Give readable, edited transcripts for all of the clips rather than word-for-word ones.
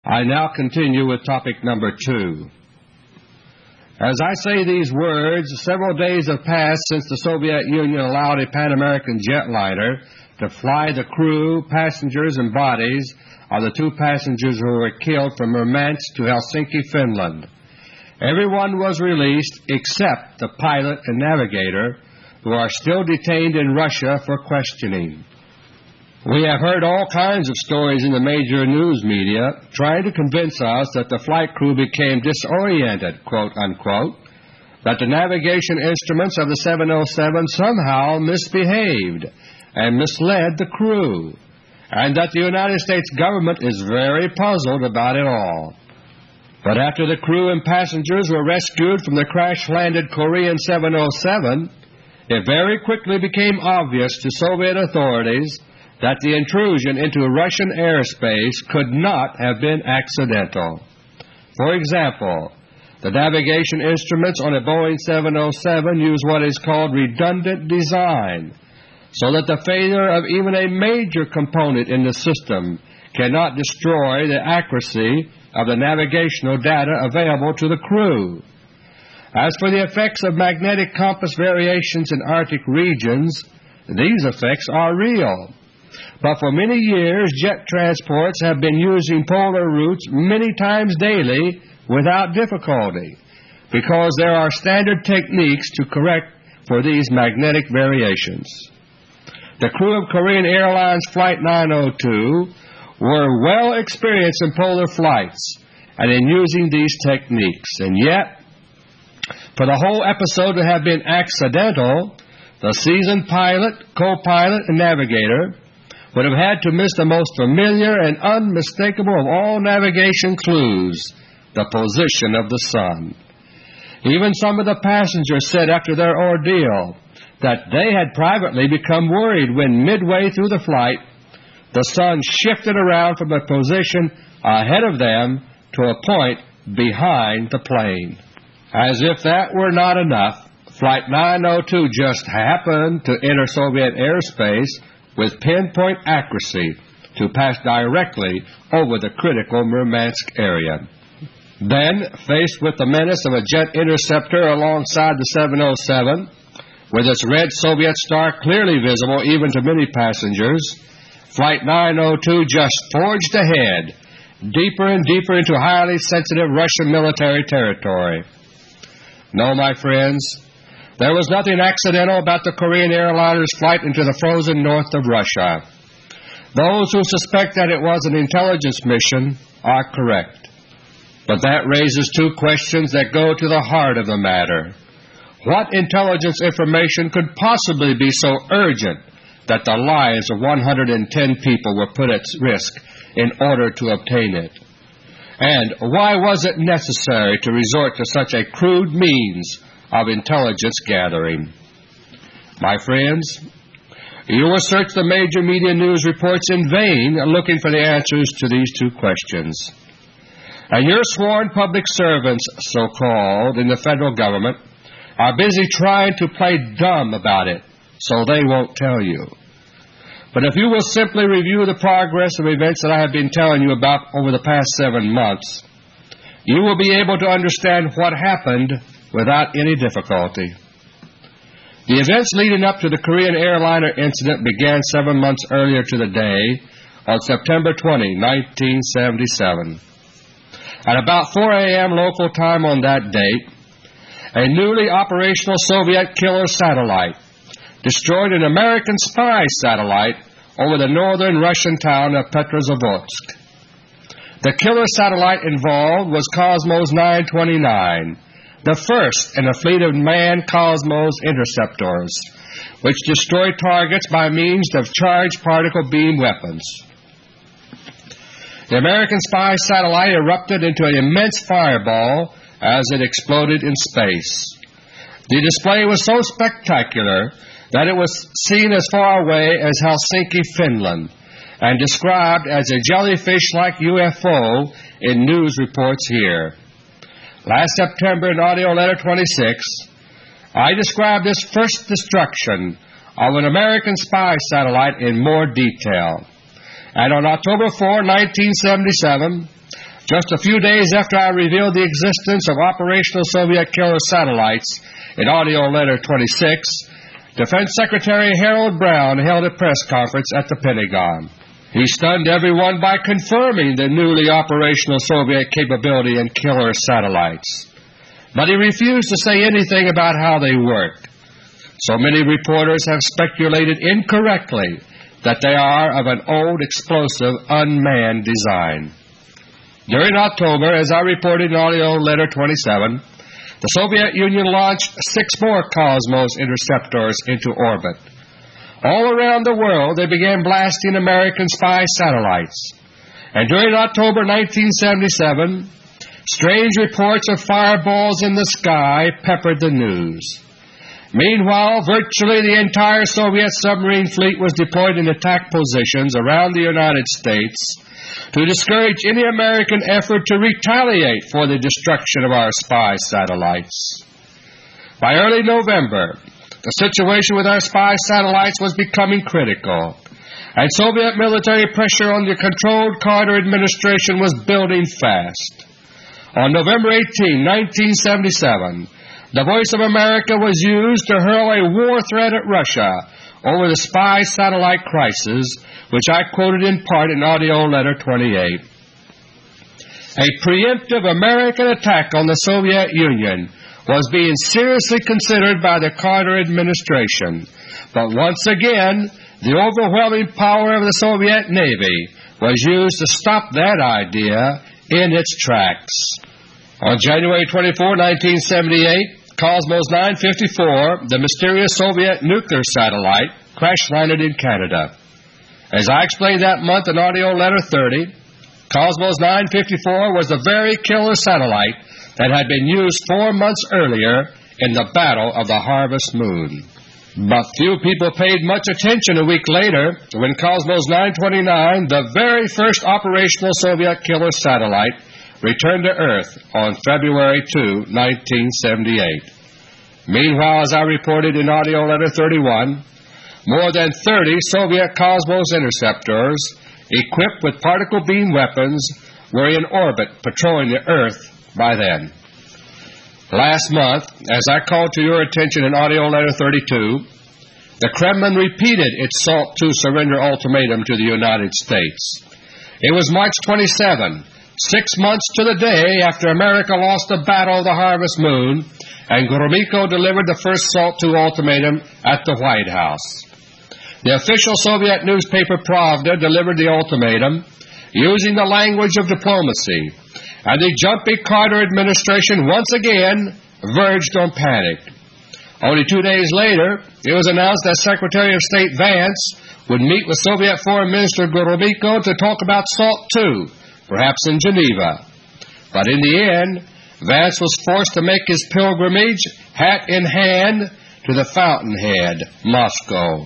I now continue with topic number 2. As I say these words, several days have passed since the Soviet Union allowed a Pan American jetliner to fly the crew, passengers, and bodies of the 2 passengers who were killed from Murmansk to Helsinki, Finland. Everyone was released except the pilot and navigator, who are still detained in Russia for questioning. We have heard all kinds of stories in the major news media trying to convince us that the flight crew became disoriented, quote unquote, that the navigation instruments of the 707 somehow misbehaved and misled the crew, and that the United States government is very puzzled about it all. But after the crew and passengers were rescued from the crash-landed Korean 707, it very quickly became obvious to Soviet authorities that the intrusion into Russian airspace could not have been accidental. For example, the navigation instruments on a Boeing 707 use what is called redundant design, so that the failure of even a major component in the system cannot destroy the accuracy of the navigational data available to the crew. As for the effects of magnetic compass variations in Arctic regions, these effects are real. But for many years, jet transports have been using polar routes many times daily without difficulty, because there are standard techniques to correct for these magnetic variations. The crew of Korean Airlines Flight 902 were well experienced in polar flights and in using these techniques, and yet, for the whole episode to have been accidental, the seasoned pilot, co-pilot, and navigator would have had to miss the most familiar and unmistakable of all navigation clues, the position of the sun. Even some of the passengers said after their ordeal that they had privately become worried when midway through the flight the sun shifted around from a position ahead of them to a point behind the plane. As if that were not enough, Flight 902 just happened to enter Soviet airspace with pinpoint accuracy to pass directly over the critical Murmansk area. Then, faced with the menace of a jet interceptor alongside the 707, with its red Soviet star clearly visible even to many passengers, Flight 902 just forged ahead, deeper and deeper into highly sensitive Russian military territory. No, my friends, there was nothing accidental about the Korean airliner's flight into the frozen north of Russia. Those who suspect that it was an intelligence mission are correct. But that raises 2 questions that go to the heart of the matter. What intelligence information could possibly be so urgent that the lives of 110 people were put at risk in order to obtain it? And why was it necessary to resort to such a crude means of intelligence gathering? My friends, you will search the major media news reports in vain looking for the answers to these 2 questions. And your sworn public servants, so-called, in the federal government, are busy trying to play dumb about it, so they won't tell you. But if you will simply review the progress of events that I have been telling you about over the past 7 months, you will be able to understand what happened without any difficulty. The events leading up to the Korean airliner incident began 7 months earlier to the day, on September 20, 1977. At about 4 a.m. local time on that date, a newly operational Soviet killer satellite destroyed an American spy satellite over the northern Russian town of Petrozavodsk. The killer satellite involved was Cosmos 929, the first in a fleet of manned Cosmos interceptors, which destroyed targets by means of charged particle beam weapons. The American spy satellite erupted into an immense fireball as it exploded in space. The display was so spectacular that it was seen as far away as Helsinki, Finland, and described as a jellyfish-like UFO in news reports here. Last September in Audio Letter 26, I described this first destruction of an American spy satellite in more detail. And on October 4, 1977, Just a few days after I revealed the existence of operational Soviet killer satellites in AUDIO LETTER 26, Defense Secretary Harold Brown held a press conference at the Pentagon. He stunned everyone by confirming the newly operational Soviet capability in killer satellites. But he refused to say anything about how they work. So many reporters have speculated incorrectly that they are of an old explosive unmanned design. During October, as I reported in AUDIO LETTER 27, the Soviet Union launched 6 more Cosmos interceptors into orbit. All around the world they began blasting American spy satellites. And during October 1977, strange reports of fireballs in the sky peppered the news. Meanwhile, virtually the entire Soviet submarine fleet was deployed in attack positions around the United States to discourage any American effort to retaliate for the destruction of our spy satellites. By early November, the situation with our spy satellites was becoming critical, and Soviet military pressure on the controlled Carter administration was building fast. On November 18, 1977, the Voice of America was used to hurl a war threat at Russia over the spy satellite crisis, which I quoted in part in AUDIO LETTER 28. A preemptive American attack on the Soviet Union was being seriously considered by the Carter administration, but once again the overwhelming power of the Soviet Navy was used to stop that idea in its tracks. On January 24, 1978, Cosmos 954, the mysterious Soviet nuclear satellite, crash-landed in Canada. As I explained that month in AUDIO LETTER 30, Cosmos 954 was the very killer satellite that had been used 4 months earlier in the Battle of the Harvest Moon. But few people paid much attention a week later when Cosmos 929, the very first operational Soviet killer satellite, returned to Earth on February 2, 1978. Meanwhile, as I reported in AUDIO LETTER 31, more than 30 Soviet Cosmos interceptors equipped with particle beam weapons were in orbit patrolling the Earth by then. Last month, as I called to your attention in AUDIO LETTER 32, the Kremlin repeated its SALT II surrender ultimatum to the United States. It was March 27, 6 months to the day after America lost the Battle of the Harvest Moon, and Gromyko delivered the first SALT II ultimatum at the White House. The official Soviet newspaper Pravda delivered the ultimatum using the language of diplomacy, and the jumpy Carter administration once again verged on panic. Only 2 days later, it was announced that Secretary of State Vance would meet with Soviet Foreign Minister Gromyko to talk about SALT II, perhaps in Geneva. But in the end, Vance was forced to make his pilgrimage, hat in hand, to the fountainhead, Moscow.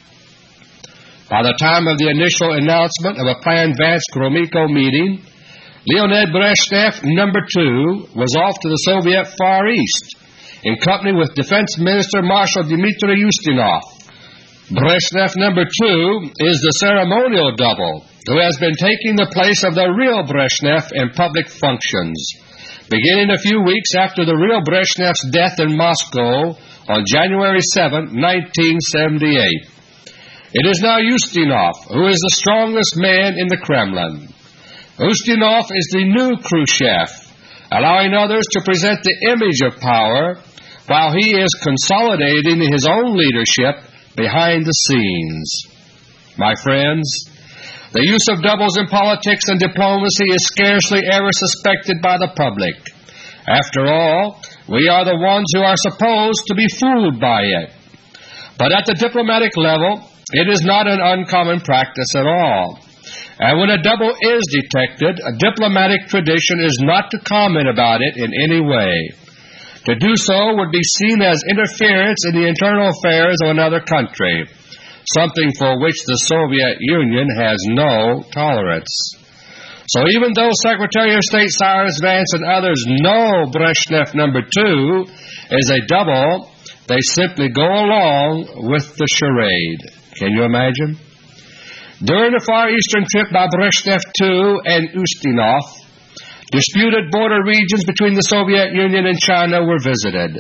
By the time of the initial announcement of a planned Vance-Gromyko meeting, Leonid Brezhnev No. 2 was off to the Soviet Far East, in company with Defense Minister Marshal Dmitry Ustinov. Brezhnev No. 2 is the ceremonial double who has been taking the place of the real Brezhnev in public functions, beginning a few weeks after the real Brezhnev's death in Moscow on January 7, 1978. It is now Ustinov who is the strongest man in the Kremlin. Ustinov is the new Khrushchev, allowing others to present the image of power while he is consolidating his own leadership behind the scenes. My friends, the use of doubles in politics and diplomacy is scarcely ever suspected by the public. After all, we are the ones who are supposed to be fooled by it. But at the diplomatic level, it is not an uncommon practice at all. And when a double is detected, a diplomatic tradition is not to comment about it in any way. To do so would be seen as interference in the internal affairs of another country, something for which the Soviet Union has no tolerance. So even though Secretary of State Cyrus Vance and others know Brezhnev No. 2 is a double, they simply go along with the charade. Can you imagine? During the Far Eastern trip by Brezhnev II and Ustinov, Disputed border regions between the Soviet Union and China were visited.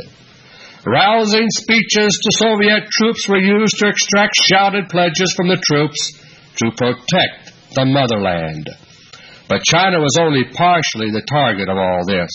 Rousing speeches to Soviet troops were used to extract shouted pledges from the troops to protect the motherland. But China was only partially the target of all this.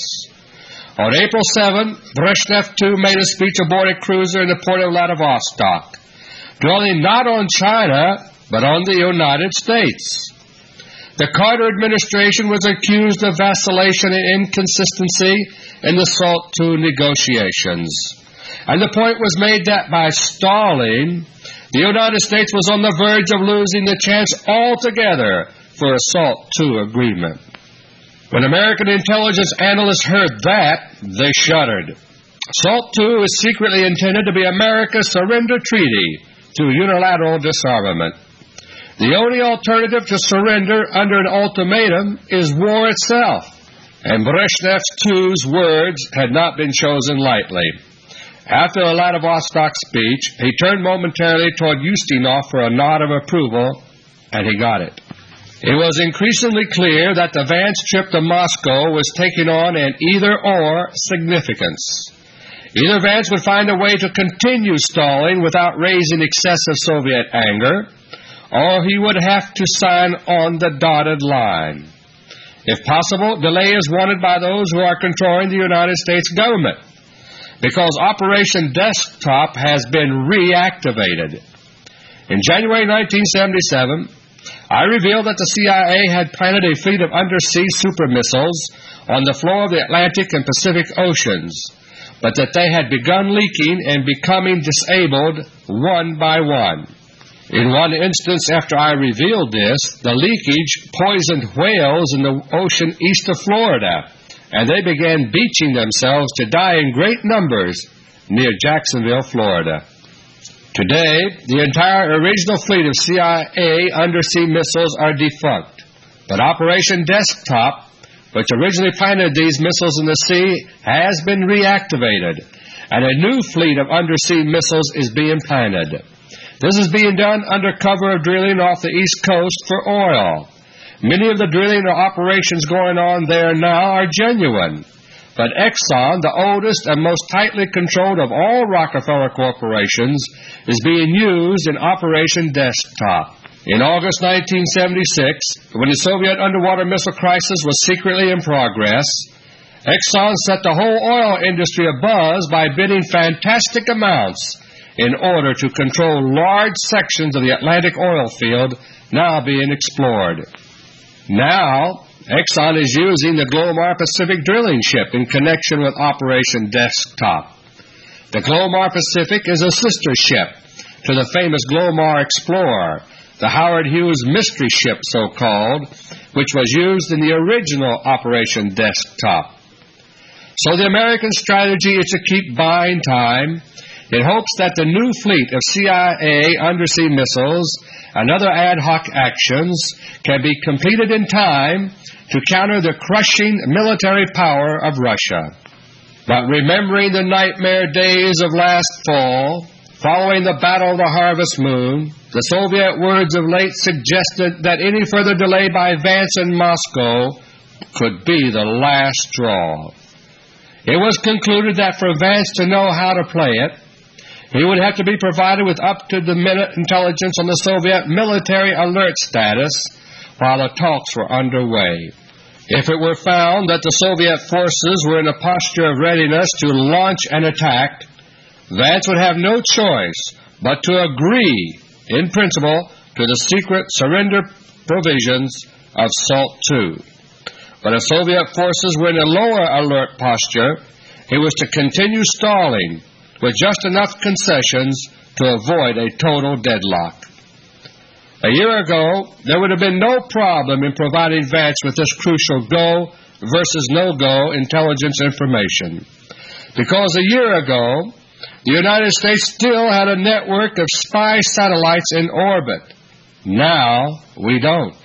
On April 7, Brezhnev too made a speech aboard a cruiser in the port of Vladivostok, dwelling not on China, but on the United States. The Carter administration was accused of vacillation and inconsistency in the SALT II negotiations, and the point was made that by stalling, the United States was on the verge of losing the chance altogether for a SALT II agreement. When American intelligence analysts heard that, they shuddered. SALT II is secretly intended to be America's surrender treaty to unilateral disarmament. The only alternative to surrender under an ultimatum is war itself, and Brezhnev II's words had not been chosen lightly. After the Vladivostok speech, he turned momentarily toward Ustinov for a nod of approval, and he got it. It was increasingly clear that the Vance trip to Moscow was taking on an either-or significance. Either Vance would find a way to continue stalling without raising excessive Soviet anger, or he would have to sign on the dotted line. If possible, delay is wanted by those who are controlling the United States government, because Operation Desktop has been reactivated. In January 1977, I revealed that the CIA had planted a fleet of undersea super missiles on the floor of the Atlantic and Pacific Oceans, but that they had begun leaking and becoming disabled one by one. In one instance after I revealed this, the leakage poisoned whales in the ocean east of Florida, and they began beaching themselves to die in great numbers near Jacksonville, Florida. Today, the entire original fleet of CIA undersea missiles are defunct, but Operation Desktop, which originally planted these missiles in the sea, has been reactivated, and a new fleet of undersea missiles is being planted. This is being done under cover of drilling off the East Coast for oil. Many of the drilling or operations going on there now are genuine, but Exxon, the oldest and most tightly controlled of all Rockefeller corporations, is being used in Operation Desktop. In August 1976, when the Soviet underwater missile crisis was secretly in progress, Exxon set the whole oil industry abuzz by bidding fantastic amounts in order to control large sections of the Atlantic oil field now being explored. Now, Exxon is using the Glomar Pacific drilling ship in connection with Operation Desktop. The Glomar Pacific is a sister ship to the famous Glomar Explorer, the Howard Hughes mystery ship so-called, which was used in the original Operation Desktop. So the American strategy is to keep buying time in hopes that the new fleet of CIA undersea missiles and other ad hoc actions can be completed in time to counter the crushing military power of Russia. But remembering the nightmare days of last fall, following the Battle of the Harvest Moon, the Soviet words of late suggested that any further delay by Vance in Moscow could be the last straw. It was concluded that for Vance to know how to play it, he would have to be provided with up-to-the-minute intelligence on the Soviet military alert status while the talks were underway. If it were found that the Soviet forces were in a posture of readiness to launch an attack, Vance would have no choice but to agree, in principle, to the secret surrender provisions of SALT II. But if Soviet forces were in a lower alert posture, he was to continue stalling with just enough concessions to avoid a total deadlock. A year ago, there would have been no problem in providing Vance with this crucial go versus no-go intelligence information, because a year ago, the United States still had a network of spy satellites in orbit. Now, we don't.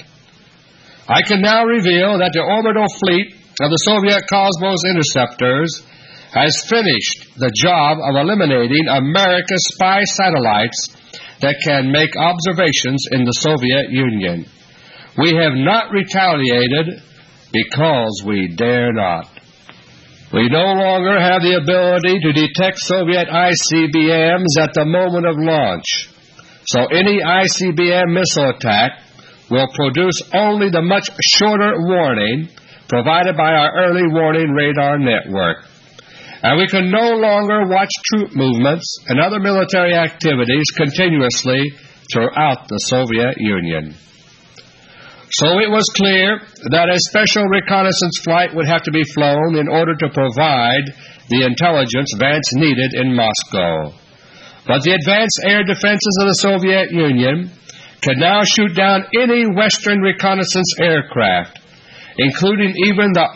I can now reveal that the orbital fleet of the Soviet Cosmos interceptors has finished the job of eliminating America's spy satellites that can make observations in the Soviet Union. We have not retaliated because we dare not. We no longer have the ability to detect Soviet ICBMs at the moment of launch, so any ICBM missile attack will produce only the much shorter warning provided by our early warning radar network. And we can no longer watch troop movements and other military activities continuously throughout the Soviet Union. So it was clear that a special reconnaissance flight would have to be flown in order to provide the intelligence Vance needed in Moscow. But the advanced air defenses of the Soviet Union could now shoot down any Western reconnaissance aircraft, including even the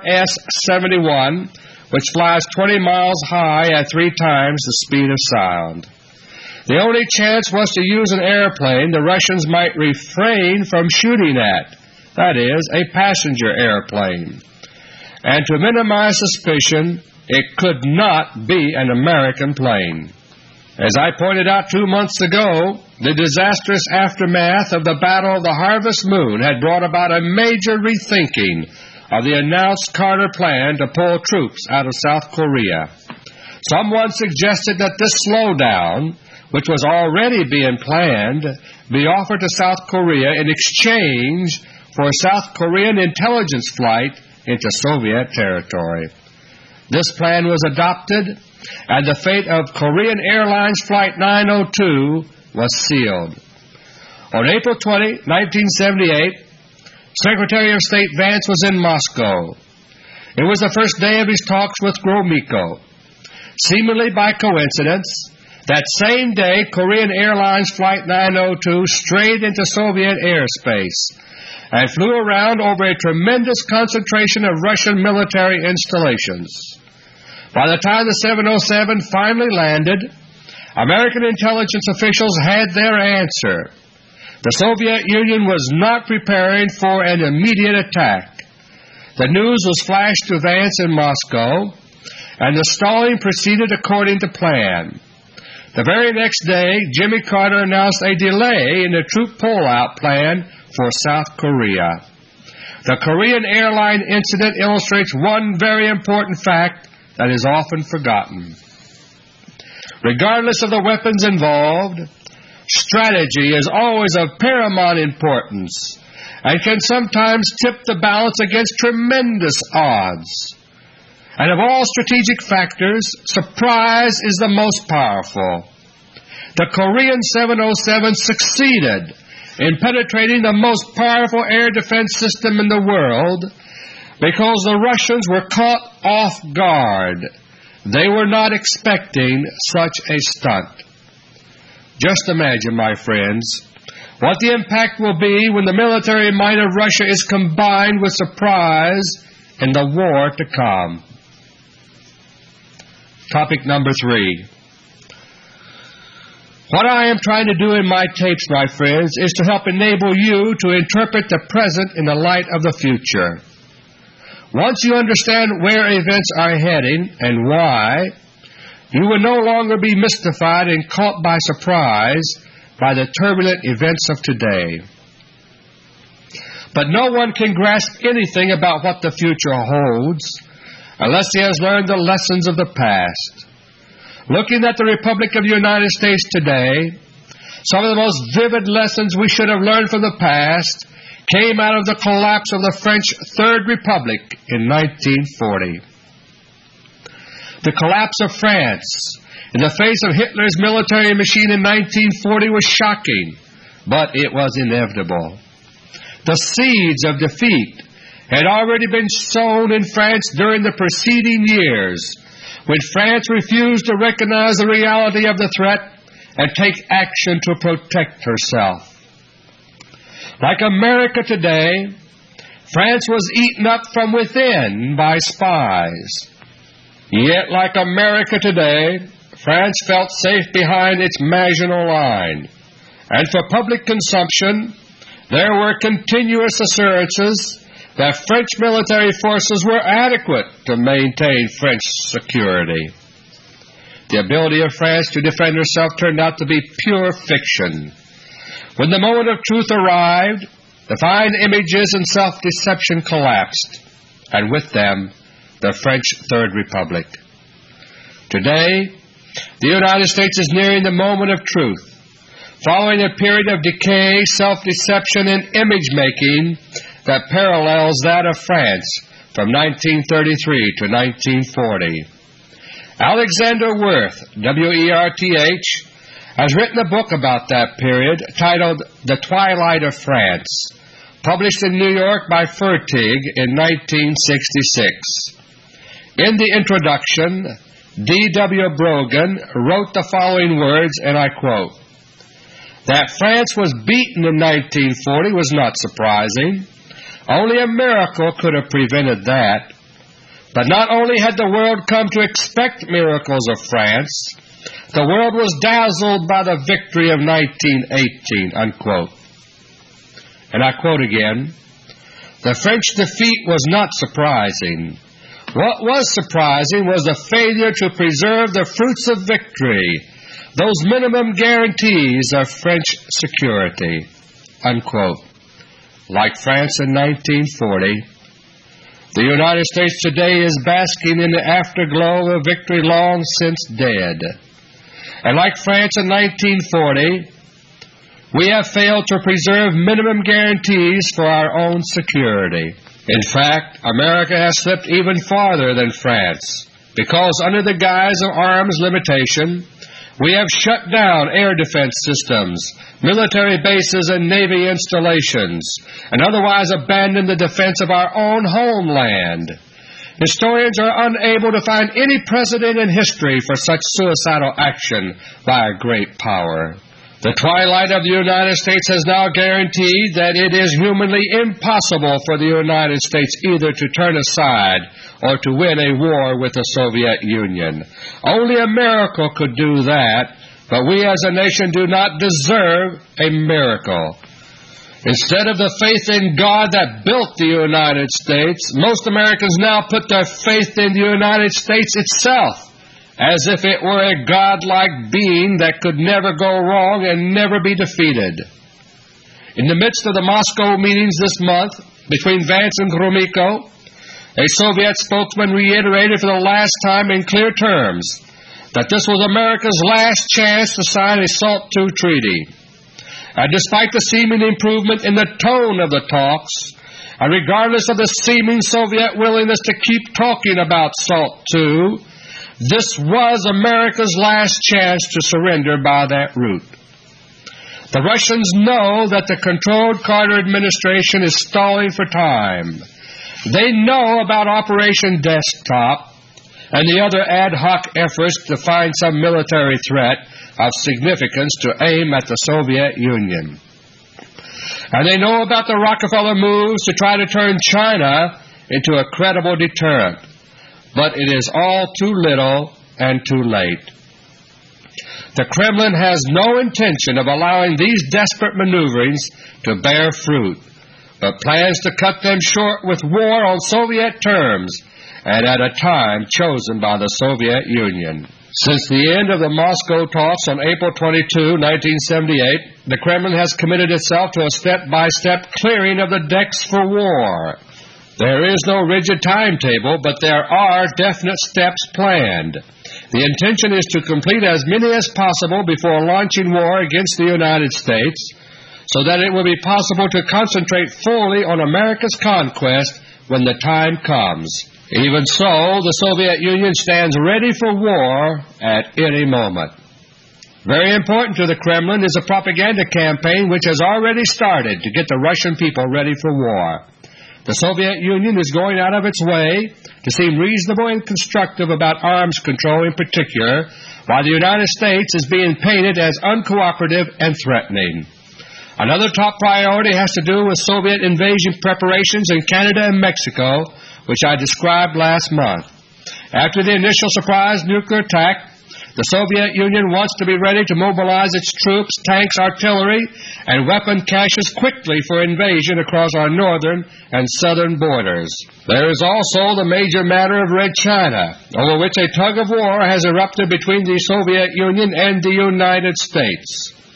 RS-71, which flies 20 miles high at 3 times the speed of sound. The only chance was to use an airplane the Russians might refrain from shooting at, that is, a passenger airplane. And to minimize suspicion, it could not be an American plane. As I pointed out 2 months ago, the disastrous aftermath of the Battle of the Harvest Moon had brought about a major rethinking of the announced Carter plan to pull troops out of South Korea. Someone suggested that this slowdown, which was already being planned, be offered to South Korea in exchange for a South Korean intelligence flight into Soviet territory. This plan was adopted, and the fate of Korean Airlines Flight 902 was sealed. On April 20, 1978, Secretary of State Vance was in Moscow. It was the first day of his talks with Gromyko. Seemingly by coincidence, that same day, Korean Airlines Flight 902 strayed into Soviet airspace and flew around over a tremendous concentration of Russian military installations. By the time the 707 finally landed, American intelligence officials had their answer. The Soviet Union was not preparing for an immediate attack. The news was flashed to Vance in Moscow, and the stalling proceeded according to plan. The very next day, Jimmy Carter announced a delay in the troop pullout plan for South Korea. The Korean airline incident illustrates one very important fact that is often forgotten. Regardless of the weapons involved, strategy is always of paramount importance and can sometimes tip the balance against tremendous odds. And of all strategic factors, surprise is the most powerful. The Korean 707 succeeded in penetrating the most powerful air defense system in the world because the Russians were caught off guard. They were not expecting such a stunt. Just imagine, my friends, what the impact will be when the military might of Russia is combined with surprise in the war to come. Topic number 3. What I am trying to do in my tapes, my friends, is to help enable you to interpret the present in the light of the future. Once you understand where events are heading and why, you will no longer be mystified and caught by surprise by the turbulent events of today. But no one can grasp anything about what the future holds unless he has learned the lessons of the past. Looking at the Republic of the United States today, some of the most vivid lessons we should have learned from the past came out of the collapse of the French Third Republic in 1940. The collapse of France in the face of Hitler's military machine in 1940 was shocking, but it was inevitable. The seeds of defeat had already been sown in France during the preceding years, when France refused to recognize the reality of the threat and take action to protect herself. Like America today, France was eaten up from within by spies. Yet, like America today, France felt safe behind its Maginot Line, and for public consumption, there were continuous assurances that French military forces were adequate to maintain French security. The ability of France to defend herself turned out to be pure fiction. When the moment of truth arrived, the fine images and self-deception collapsed, and with them the French Third Republic. Today, the United States is nearing the moment of truth, following a period of decay, self-deception, and image-making that parallels that of France from 1933 to 1940. Alexander Worth, W-E-R-T-H, has written a book about that period titled The Twilight of France, published in New York by Fertig in 1966. In the introduction, D.W. Brogan wrote the following words, and I quote, "That France was beaten in 1940 was not surprising. Only a miracle could have prevented that. But not only had the world come to expect miracles of France, the world was dazzled by the victory of 1918, unquote." And I quote again, "The French defeat was not surprising. What was surprising was the failure to preserve the fruits of victory, those minimum guarantees of French security," unquote. Like France in 1940, the United States today is basking in the afterglow of a victory long since dead. And like France in 1940, we have failed to preserve minimum guarantees for our own security. In fact, America has slipped even farther than France, because under the guise of arms limitation, we have shut down air defense systems, military bases, and Navy installations, and otherwise abandoned the defense of our own homeland. Historians are unable to find any precedent in history for such suicidal action by a great power. The twilight of the United States has now guaranteed that it is humanly impossible for the United States either to turn aside or to win a war with the Soviet Union. Only a miracle could do that, but we as a nation do not deserve a miracle. Instead of the faith in God that built the United States, most Americans now put their faith in the United States itself, as if it were a godlike being that could never go wrong and never be defeated. In the midst of the Moscow meetings this month between Vance and Gromyko, a Soviet spokesman reiterated for the last time in clear terms that this was America's last chance to sign a SALT II treaty. And despite the seeming improvement in the tone of the talks, and regardless of the seeming Soviet willingness to keep talking about SALT II, this was America's last chance to surrender by that route. The Russians know that the controlled Carter administration is stalling for time. They know about Operation Desktop and the other ad hoc efforts to find some military threat of significance to aim at the Soviet Union. And they know about the Rockefeller moves to try to turn China into a credible deterrent. But it is all too little and too late. The Kremlin has no intention of allowing these desperate maneuverings to bear fruit, but plans to cut them short with war on Soviet terms and at a time chosen by the Soviet Union. Since the end of the Moscow talks on April 22, 1978, the Kremlin has committed itself to a step-by-step clearing of the decks for war. There is no rigid timetable, but there are definite steps planned. The intention is to complete as many as possible before launching war against the United States, so that it will be possible to concentrate fully on America's conquest when the time comes. Even so, the Soviet Union stands ready for war at any moment. Very important to the Kremlin is a propaganda campaign which has already started to get the Russian people ready for war. The Soviet Union is going out of its way to seem reasonable and constructive about arms control in particular, while the United States is being painted as uncooperative and threatening. Another top priority has to do with Soviet invasion preparations in Canada and Mexico, which I described last month. After the initial surprise nuclear attack, the Soviet Union wants to be ready to mobilize its troops, tanks, artillery, and weapon caches quickly for invasion across our northern and southern borders. There is also the major matter of Red China, over which a tug of war has erupted between the Soviet Union and the United States.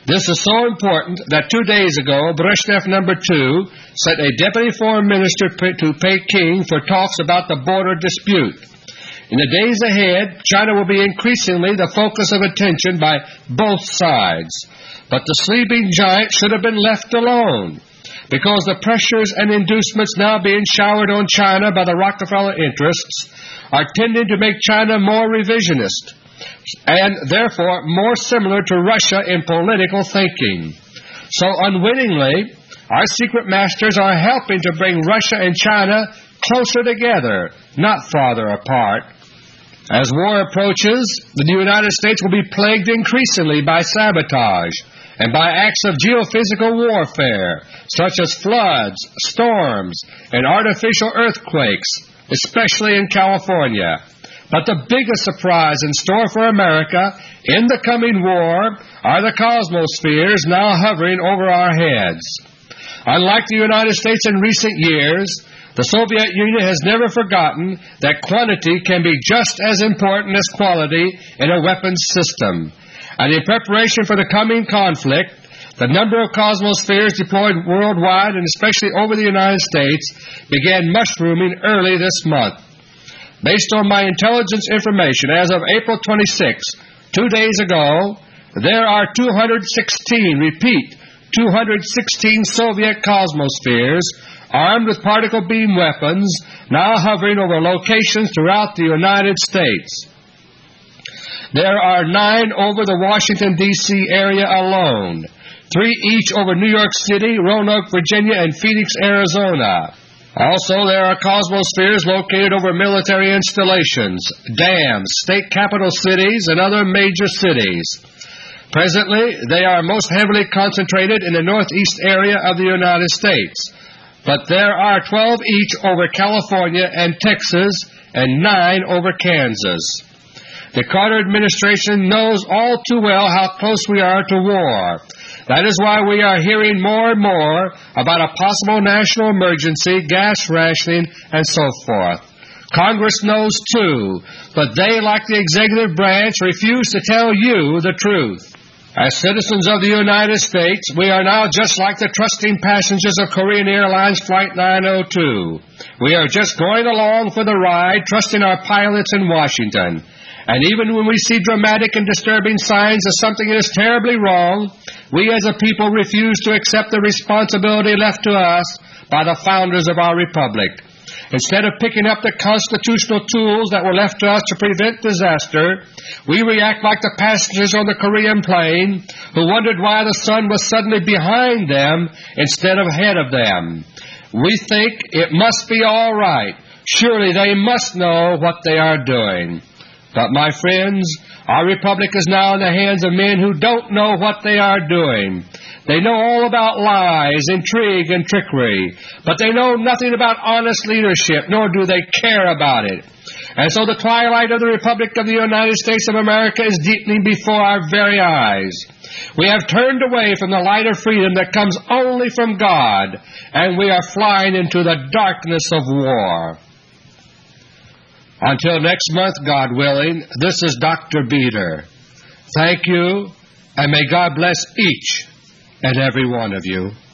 This is so important that 2 days ago, Brezhnev No. 2 sent a deputy foreign minister to Peking for talks about the border dispute. In the days ahead, China will be increasingly the focus of attention by both sides. But the sleeping giant should have been left alone, because the pressures and inducements now being showered on China by the Rockefeller interests are tending to make China more revisionist, and therefore more similar to Russia in political thinking. So unwittingly, our secret masters are helping to bring Russia and China closer together, not farther apart. As war approaches, the United States will be plagued increasingly by sabotage and by acts of geophysical warfare, such as floods, storms, and artificial earthquakes, especially in California. But the biggest surprise in store for America in the coming war are the cosmospheres now hovering over our heads. Unlike the United States in recent years, the Soviet Union has never forgotten that quantity can be just as important as quality in a weapons system. And in preparation for the coming conflict, the number of cosmospheres deployed worldwide, and especially over the United States, began mushrooming early this month. Based on my intelligence information, as of April 26, 2 days ago, there are 216, repeat, 216 Soviet cosmospheres armed with particle beam weapons now hovering over locations throughout the United States. There are 9 over the Washington, D.C. area alone, 3 each over New York City, Roanoke, Virginia, and Phoenix, Arizona. Also, there are cosmospheres located over military installations, dams, state capital cities, and other major cities. Presently, they are most heavily concentrated in the northeast area of the United States, but there are 12 each over California and Texas and 9 over Kansas. The Carter administration knows all too well how close we are to war. That is why we are hearing more and more about a possible national emergency, gas rationing, and so forth. Congress knows too, but they, like the executive branch, refuse to tell you the truth. As citizens of the United States, we are now just like the trusting passengers of Korean Airlines Flight 902. We are just going along for the ride, trusting our pilots in Washington. And even when we see dramatic and disturbing signs of something is terribly wrong, we as a people refuse to accept the responsibility left to us by the founders of our republic. Instead of picking up the constitutional tools that were left to us to prevent disaster, we react like the passengers on the Korean plane who wondered why the sun was suddenly behind them instead of ahead of them. We think it must be all right. Surely they must know what they are doing. But, my friends, our republic is now in the hands of men who don't know what they are doing. They know all about lies, intrigue, and trickery, but they know nothing about honest leadership, nor do they care about it. And so the twilight of the Republic of the United States of America is deepening before our very eyes. We have turned away from the light of freedom that comes only from God, and we are flying into the darkness of war. Until next month, God willing, this is Dr. Beter. Thank you, and may God bless each and every one of you.